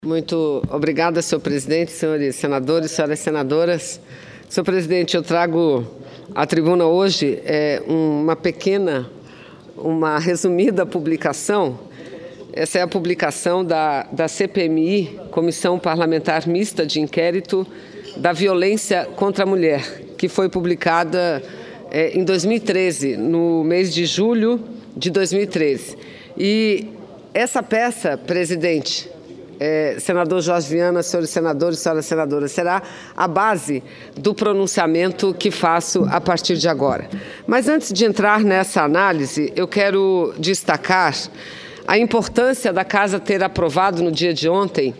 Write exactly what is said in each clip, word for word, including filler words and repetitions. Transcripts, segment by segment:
Muito obrigada, senhor presidente, senhores senadores, senhoras senadoras. Senhor presidente, eu trago à tribuna hoje é, uma pequena, uma resumida publicação. Essa é a publicação da, da C P M I, Comissão Parlamentar Mista de Inquérito da Violência contra a Mulher, que foi publicada é, em dois mil e treze, no mês de julho de dois mil e treze. E essa peça, presidente, É, senador Jorge Viana, senhores senadores e senhoras senadoras, será a base do pronunciamento que faço a partir de agora. Mas antes de entrar nessa análise, eu quero destacar a importância da Casa ter aprovado no dia de ontem,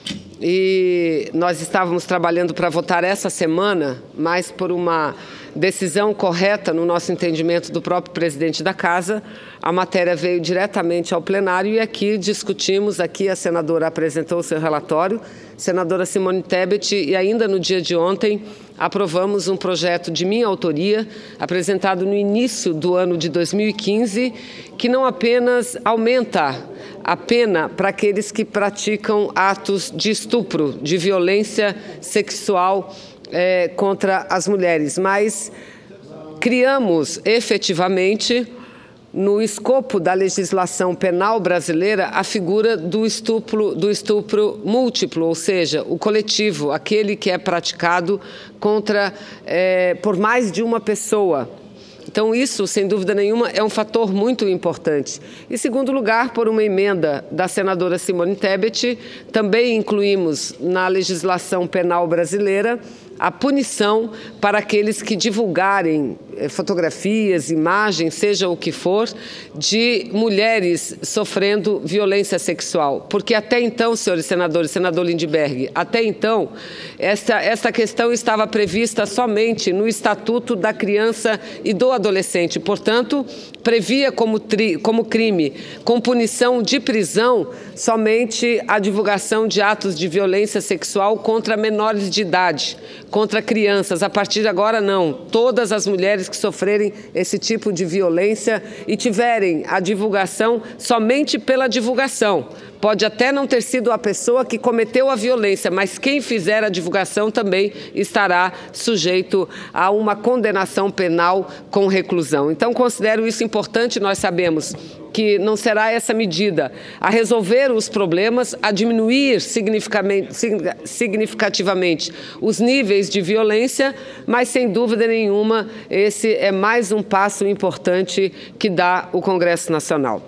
e nós estávamos trabalhando para votar essa semana, mas por uma decisão correta, no nosso entendimento, do próprio presidente da Casa, a matéria veio diretamente ao plenário e aqui discutimos, aqui a senadora apresentou o seu relatório, senadora Simone Tebet, e ainda no dia de ontem aprovamos um projeto de minha autoria, apresentado no início do ano de dois mil e quinze, que não apenas aumenta a pena para aqueles que praticam atos de estupro, de violência sexual é, contra as mulheres, mas criamos efetivamente, no escopo da legislação penal brasileira, a figura do estupro, do estupro múltiplo, ou seja, o coletivo, aquele que é praticado contra, é, por mais de uma pessoa. Então, isso, sem dúvida nenhuma, é um fator muito importante. Em segundo lugar, por uma emenda da senadora Simone Tebet, também incluímos na legislação penal brasileira a punição para aqueles que divulgarem fotografias, imagens, seja o que for, de mulheres sofrendo violência sexual. Porque até então, senhores senadores, senador Lindbergh, até então, essa, essa questão estava prevista somente no Estatuto da Criança e do Adolescente. Portanto, previa como, tri, como crime, com punição de prisão, somente a divulgação de atos de violência sexual contra menores de idade, contra crianças. A partir de agora, não. Todas as mulheres que sofrerem esse tipo de violência e tiverem a divulgação somente pela divulgação. Pode até não ter sido a pessoa que cometeu a violência, mas quem fizer a divulgação também estará sujeito a uma condenação penal com reclusão. Então, considero isso importante. Nós sabemos que não será essa medida a resolver os problemas, a diminuir significativamente os níveis de violência, mas, sem dúvida nenhuma, esse é mais um passo importante que dá o Congresso Nacional.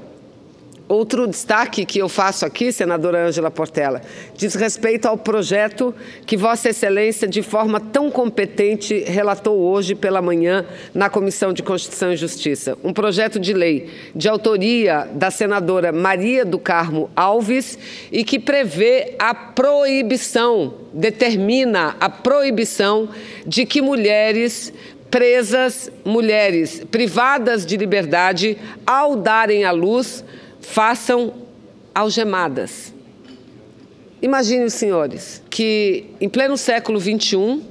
Outro destaque que eu faço aqui, senadora Ângela Portela, diz respeito ao projeto que Vossa Excelência, de forma tão competente, relatou hoje pela manhã na Comissão de Constituição e Justiça. Um projeto de lei de autoria da senadora Maria do Carmo Alves e que prevê a proibição, determina a proibição de que mulheres presas, mulheres privadas de liberdade, ao darem à luz, façam algemadas. Imaginem os senhores que, em pleno século vinte e um,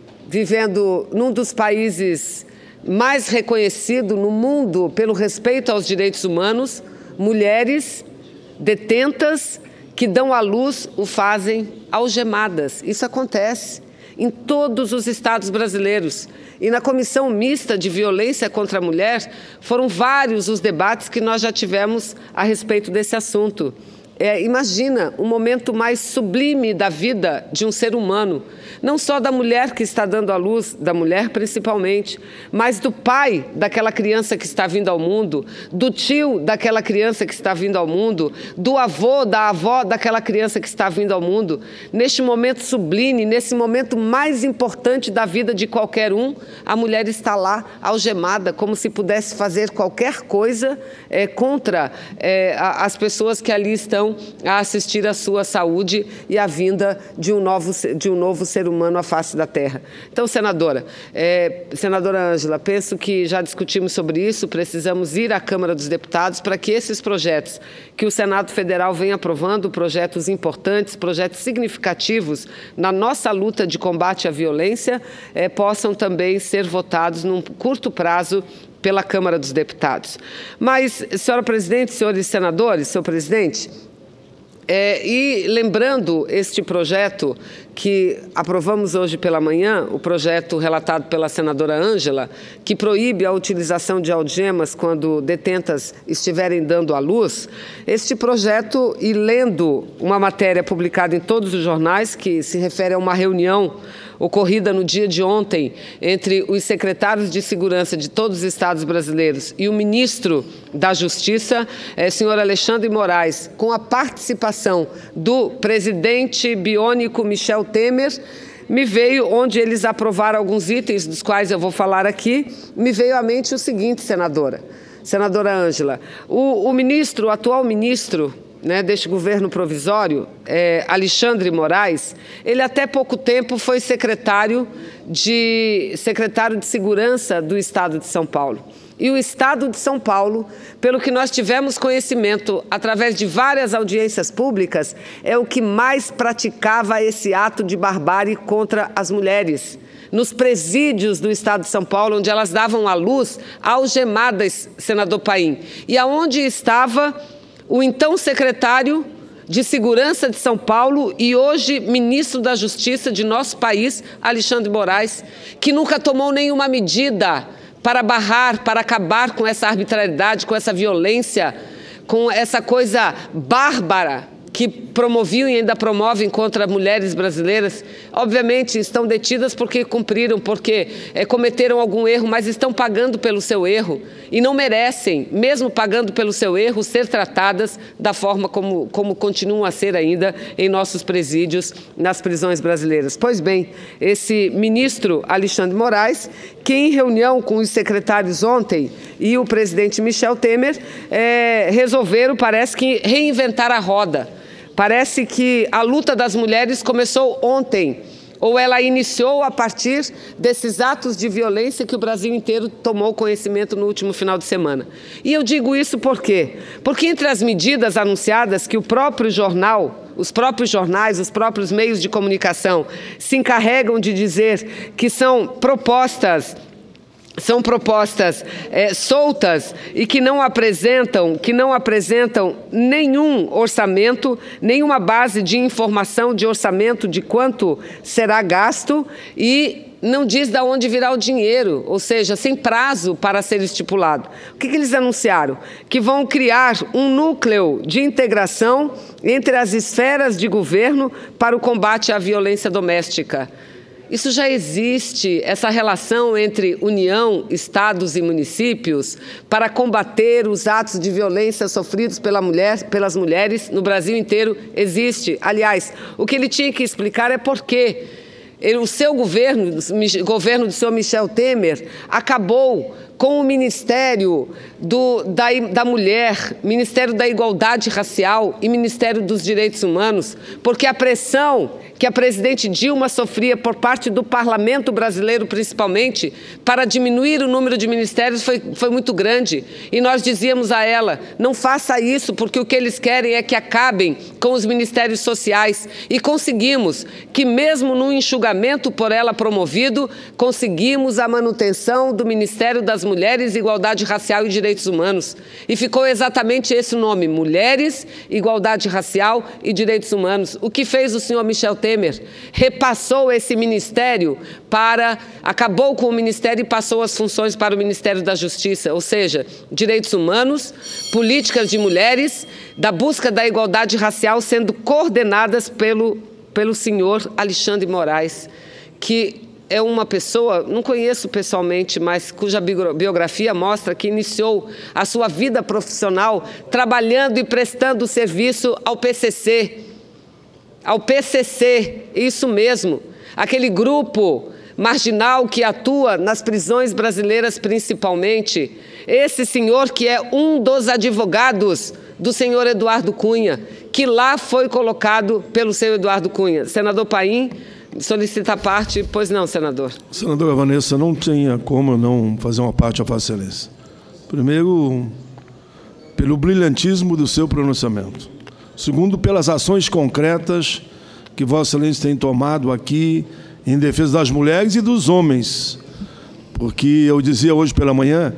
vivendo num dos países mais reconhecidos no mundo pelo respeito aos direitos humanos, mulheres detentas que dão à luz o fazem algemadas. Isso acontece em todos os estados brasileiros. E na Comissão Mista de Violência contra a Mulher, foram vários os debates que nós já tivemos a respeito desse assunto. É, imagina um momento mais sublime da vida de um ser humano, não só da mulher que está dando à luz, da mulher principalmente, mas do pai daquela criança que está vindo ao mundo, do tio daquela criança que está vindo ao mundo, do avô, da avó daquela criança que está vindo ao mundo. Neste momento sublime, nesse momento mais importante da vida de qualquer um, a mulher está lá algemada, como se pudesse fazer qualquer coisa é, contra é, as pessoas que ali estão a assistir à sua saúde e à vinda de um novo, de um novo ser humano à face da terra. Então, senadora, é, senadora Ângela, penso que já discutimos sobre isso, precisamos ir à Câmara dos Deputados para que esses projetos que o Senado Federal vem aprovando, projetos importantes, projetos significativos na nossa luta de combate à violência, é, possam também ser votados num curto prazo pela Câmara dos Deputados. Mas, senhora presidente, senhores senadores, senhor presidente, É, e lembrando este projeto que aprovamos hoje pela manhã, o projeto relatado pela senadora Ângela, que proíbe a utilização de algemas quando detentas estiverem dando à luz, este projeto, e lendo uma matéria publicada em todos os jornais, que se refere a uma reunião ocorrida no dia de ontem entre os secretários de segurança de todos os estados brasileiros e o ministro da Justiça, é, senhor Alexandre Moraes, com a participação do presidente biônico Michel Temer, me veio, onde eles aprovaram alguns itens, dos quais eu vou falar aqui, me veio à mente o seguinte, senadora, senadora Ângela, o, o ministro, o atual ministro, né, deste governo provisório, é, Alexandre Moraes, ele até pouco tempo foi secretário de, secretário de Segurança do Estado de São Paulo. E o Estado de São Paulo, pelo que nós tivemos conhecimento através de várias audiências públicas, é o que mais praticava esse ato de barbárie contra as mulheres. Nos presídios do Estado de São Paulo, onde elas davam à luz algemadas, senador Paim. E aonde estava o então secretário de Segurança de São Paulo e hoje ministro da Justiça de nosso país, Alexandre Moraes, que nunca tomou nenhuma medida para barrar, para acabar com essa arbitrariedade, com essa violência, com essa coisa bárbara que promoviam e ainda promovem contra mulheres brasileiras. Obviamente estão detidas porque cumpriram, porque é, cometeram algum erro, mas estão pagando pelo seu erro e não merecem, mesmo pagando pelo seu erro, ser tratadas da forma como, como continuam a ser ainda em nossos presídios, nas prisões brasileiras. Pois bem, esse ministro Alexandre Moraes, que em reunião com os secretários ontem e o presidente Michel Temer, é, resolveram, parece que, reinventar a roda. Parece que a luta das mulheres começou ontem, ou ela iniciou a partir desses atos de violência que o Brasil inteiro tomou conhecimento no último final de semana. E eu digo isso por quê? Porque entre as medidas anunciadas que o próprio jornal, os próprios jornais, os próprios meios de comunicação se encarregam de dizer que são propostas São propostas é, soltas e que não apresentam, que não apresentam nenhum orçamento, nenhuma base de informação de orçamento de quanto será gasto e não diz de onde virá o dinheiro, ou seja, sem prazo para ser estipulado. O que, que eles anunciaram? Que vão criar um núcleo de integração entre as esferas de governo para o combate à violência doméstica. Isso já existe, essa relação entre União, Estados e municípios para combater os atos de violência sofridos pela mulher, pelas mulheres no Brasil inteiro existe. Aliás, o que ele tinha que explicar é por quê ele, o seu governo, o governo do senhor Michel Temer, acabou com o Ministério do, da, da Mulher, Ministério da Igualdade Racial e Ministério dos Direitos Humanos, porque a pressão que a presidente Dilma sofria por parte do parlamento brasileiro, principalmente, para diminuir o número de ministérios foi, foi muito grande. E nós dizíamos a ela, não faça isso, porque o que eles querem é que acabem com os ministérios sociais. E conseguimos que, mesmo no enxugamento por ela promovido, conseguimos a manutenção do Ministério das Mulheres, Igualdade Racial e Direitos Humanos. E ficou exatamente esse o nome, Mulheres, Igualdade Racial e Direitos Humanos. O que fez o senhor Michel Temer? Repassou esse ministério para, acabou com o ministério e passou as funções para o Ministério da Justiça, ou seja, direitos humanos, políticas de mulheres, da busca da igualdade racial sendo coordenadas pelo, pelo senhor Alexandre Moraes, que é uma pessoa, não conheço pessoalmente, mas cuja biografia mostra que iniciou a sua vida profissional trabalhando e prestando serviço ao P C C, ao P C C, isso mesmo, aquele grupo marginal que atua nas prisões brasileiras principalmente. Esse senhor que é um dos advogados do senhor Eduardo Cunha, que lá foi colocado pelo senhor Eduardo Cunha. Senador Paim, solicita a parte, pois não, senador. Senadora Vanessa, não tinha como não fazer uma parte a Vossa Excelência. Primeiro, pelo brilhantismo do seu pronunciamento. Segundo, pelas ações concretas que Vossa Excelência tem tomado aqui em defesa das mulheres e dos homens. Porque eu dizia hoje pela manhã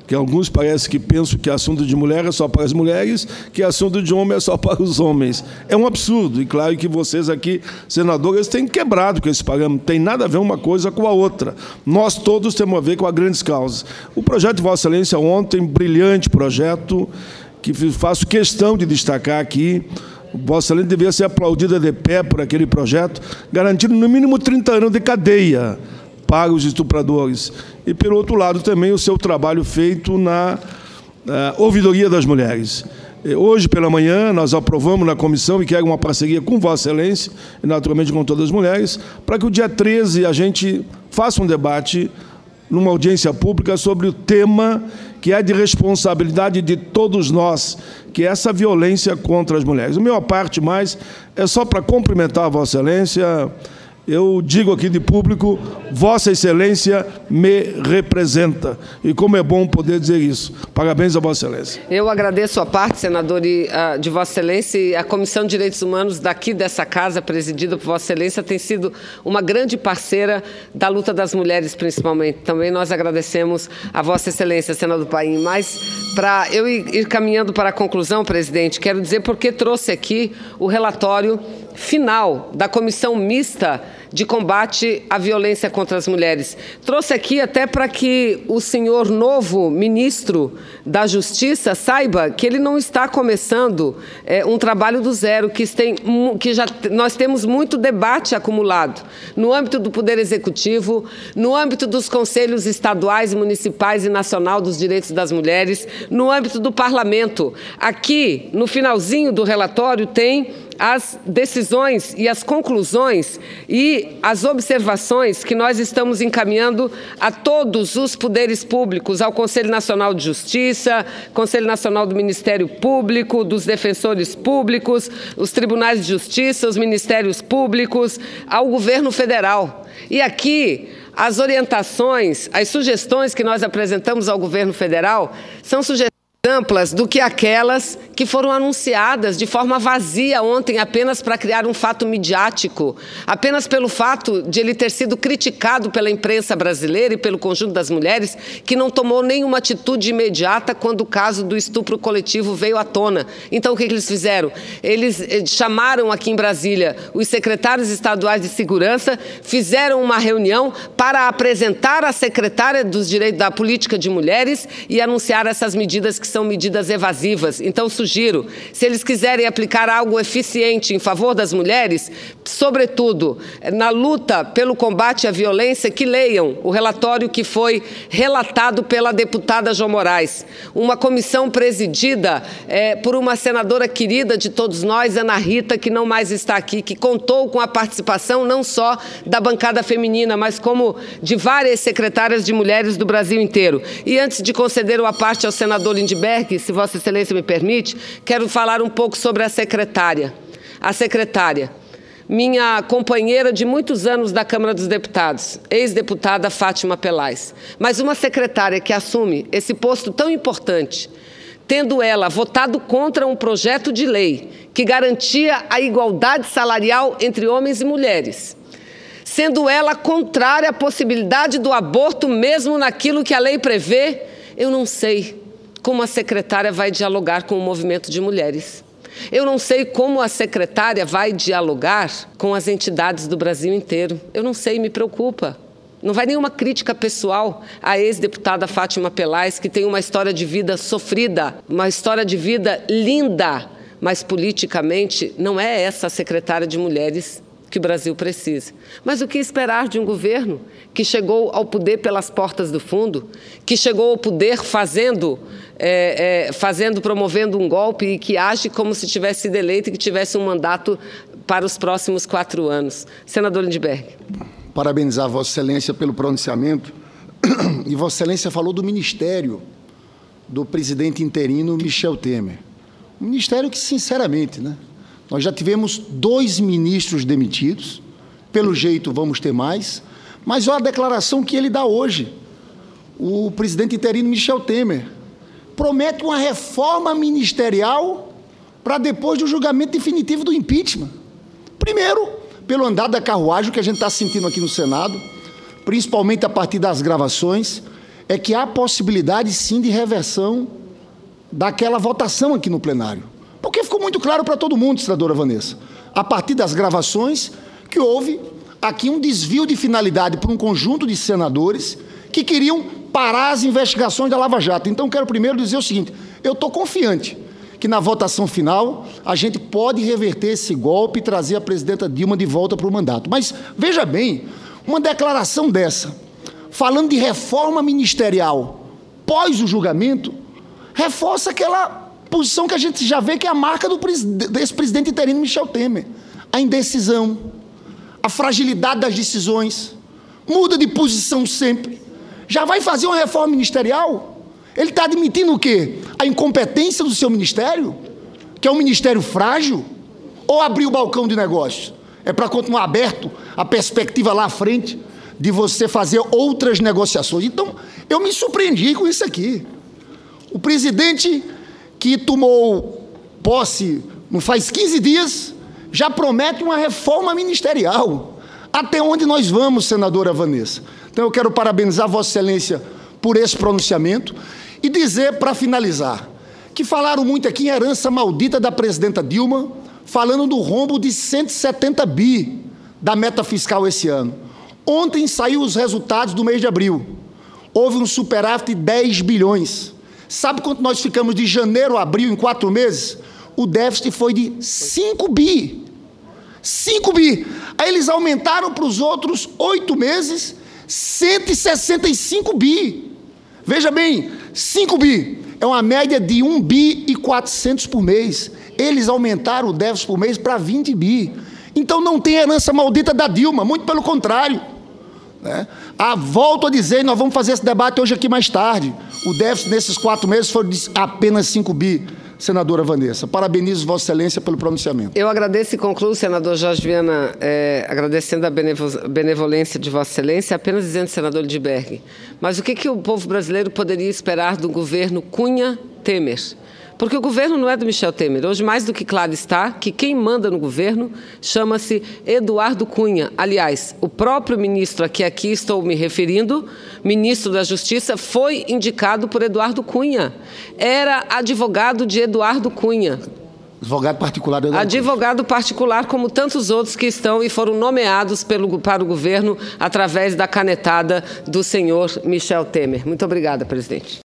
que alguns parece que pensam que assunto de mulher é só para as mulheres, que assunto de homem é só para os homens. É um absurdo, e claro que vocês aqui, senadores, têm quebrado com esse parâmetro, tem nada a ver uma coisa com a outra. Nós todos temos a ver com as grandes causas. O projeto de Vossa Excelência ontem, brilhante projeto, que faço questão de destacar aqui. Vossa Excelência deveria ser aplaudida de pé por aquele projeto, garantindo no mínimo trinta anos de cadeia para os estupradores. E, pelo outro lado, também o seu trabalho feito na uh, ouvidoria das mulheres. E hoje, pela manhã, nós aprovamos na comissão, e quero uma parceria com Vossa Excelência, e naturalmente com todas as mulheres, para que o dia treze a gente faça um debate numa audiência pública sobre o tema que é de responsabilidade de todos nós, que é essa violência contra as mulheres. A minha parte mais é só para cumprimentar a Vossa Excelência. Eu digo aqui de público, Vossa Excelência me representa. E como é bom poder dizer isso. Parabéns a Vossa Excelência. Eu agradeço a parte, senador, e, uh, de Vossa Excelência, e a Comissão de Direitos Humanos daqui dessa casa, presidida por Vossa Excelência, tem sido uma grande parceira da luta das mulheres, principalmente. Também nós agradecemos a Vossa Excelência, senador Paim. Mas, para eu ir, ir caminhando para a conclusão, presidente, quero dizer porque trouxe aqui o relatório final da Comissão Mista de Combate à Violência contra as Mulheres. Trouxe aqui até para que o senhor novo ministro da Justiça saiba que ele não está começando é, um trabalho do zero, que, tem, que já nós temos muito debate acumulado no âmbito do Poder Executivo, no âmbito dos conselhos estaduais, municipais e nacional dos direitos das mulheres, no âmbito do Parlamento. Aqui, no finalzinho do relatório, tem as decisões e as conclusões e as observações que nós estamos encaminhando a todos os poderes públicos, ao Conselho Nacional de Justiça, Conselho Nacional do Ministério Público, dos defensores públicos, os tribunais de justiça, os ministérios públicos, ao governo federal. E aqui, as orientações, as sugestões que nós apresentamos ao governo federal são sugestões amplas do que aquelas que foram anunciadas de forma vazia ontem apenas para criar um fato midiático, apenas pelo fato de ele ter sido criticado pela imprensa brasileira e pelo conjunto das mulheres, que não tomou nenhuma atitude imediata quando o caso do estupro coletivo veio à tona. Então, o que eles fizeram? Eles chamaram aqui em Brasília os secretários estaduais de segurança, fizeram uma reunião para apresentar à secretária dos direitos da política de mulheres e anunciar essas medidas que são medidas evasivas. Então, sugiro, se eles quiserem aplicar algo eficiente em favor das mulheres, sobretudo na luta pelo combate à violência, que leiam o relatório que foi relatado pela deputada Jo Moraes. Uma comissão presidida é, por uma senadora querida de todos nós, Ana Rita, que não mais está aqui, que contou com a participação não só da bancada feminina, mas como de várias secretárias de mulheres do Brasil inteiro. E antes de conceder a parte ao senador Lindbergh, se Vossa Excelência me permite, quero falar um pouco sobre a secretária. A secretária, minha companheira de muitos anos da Câmara dos Deputados, ex-deputada Fátima Pelais, mas uma secretária que assume esse posto tão importante, tendo ela votado contra um projeto de lei que garantia a igualdade salarial entre homens e mulheres, sendo ela contrária à possibilidade do aborto mesmo naquilo que a lei prevê, eu não sei como a secretária vai dialogar com o movimento de mulheres. Eu não sei como a secretária vai dialogar com as entidades do Brasil inteiro. Eu não sei, me preocupa. Não vai nenhuma crítica pessoal à ex-deputada Fátima Pelais, que tem uma história de vida sofrida, uma história de vida linda, mas politicamente não é essa a secretária de mulheres que o Brasil precisa. Mas o que esperar de um governo que chegou ao poder pelas portas do fundo, que chegou ao poder fazendo, é, é, fazendo, promovendo um golpe e que age como se tivesse sido eleito e que tivesse um mandato para os próximos quatro anos. Senador Lindbergh. Parabenizar Vossa Excelência pelo pronunciamento. E Vossa Excelência falou do ministério do presidente interino Michel Temer. Um ministério que, sinceramente, né, nós já tivemos dois ministros demitidos, pelo jeito vamos ter mais, mas olha a declaração que ele dá hoje. O presidente interino Michel Temer promete uma reforma ministerial para depois do julgamento definitivo do impeachment. Primeiro, pelo andar da carruagem que a gente está sentindo aqui no Senado, principalmente a partir das gravações, é que há possibilidade, sim, de reversão daquela votação aqui no plenário. Porque ficou muito claro para todo mundo, senadora Vanessa, a partir das gravações, que houve aqui um desvio de finalidade por um conjunto de senadores que queriam parar as investigações da Lava Jato. Então, quero primeiro dizer o seguinte, eu estou confiante que na votação final a gente pode reverter esse golpe e trazer a presidenta Dilma de volta para o mandato. Mas, veja bem, uma declaração dessa, falando de reforma ministerial pós o julgamento, reforça aquela posição que a gente já vê que é a marca do desse presidente interino Michel Temer. A indecisão, a fragilidade das decisões, muda de posição sempre. Já vai fazer uma reforma ministerial? Ele está admitindo o quê? A incompetência do seu ministério? Que é um ministério frágil? Ou abrir o balcão de negócios? É para continuar aberto a perspectiva lá à frente de você fazer outras negociações. Então, eu me surpreendi com isso aqui. O presidente que tomou posse não faz quinze dias, já promete uma reforma ministerial. Até onde nós vamos, senadora Vanessa? Então, eu quero parabenizar Vossa Excelência por esse pronunciamento e dizer, para finalizar, que falaram muito aqui em herança maldita da presidenta Dilma, falando do rombo de cento e setenta bi da meta fiscal esse ano. Ontem saiu os resultados do mês de abril. Houve um superávit de dez bilhões. Sabe quanto nós ficamos de janeiro a abril em quatro meses? O déficit foi de cinco bi. cinco bi. Aí eles aumentaram para os outros oito meses cento e sessenta e cinco bi. Veja bem, cinco bi é uma média de um bi e quatrocentos por mês. Eles aumentaram o déficit por mês para vinte bi. Então não tem herança maldita da Dilma, muito pelo contrário. Né? Ah, volto a dizer, nós vamos fazer esse debate hoje aqui mais tarde. O déficit nesses quatro meses foi de apenas cinco bi. Senadora Vanessa, parabenizo Vossa Excelência pelo pronunciamento. Eu agradeço e concluo, senador Jorge Viana, é, agradecendo a benevolência de Vossa Excelência, apenas dizendo, senador Lindbergh, mas o que, que o povo brasileiro poderia esperar do governo Cunha-Temer? Porque o governo não é do Michel Temer. Hoje, mais do que claro está que quem manda no governo chama-se Eduardo Cunha. Aliás, o próprio ministro a que aqui estou me referindo, ministro da Justiça, foi indicado por Eduardo Cunha. Era advogado de Eduardo Cunha. Advogado particular do Eduardo Advogado Cunha. particular, como tantos outros que estão e foram nomeados pelo, para o governo através da canetada do senhor Michel Temer. Muito obrigada, presidente.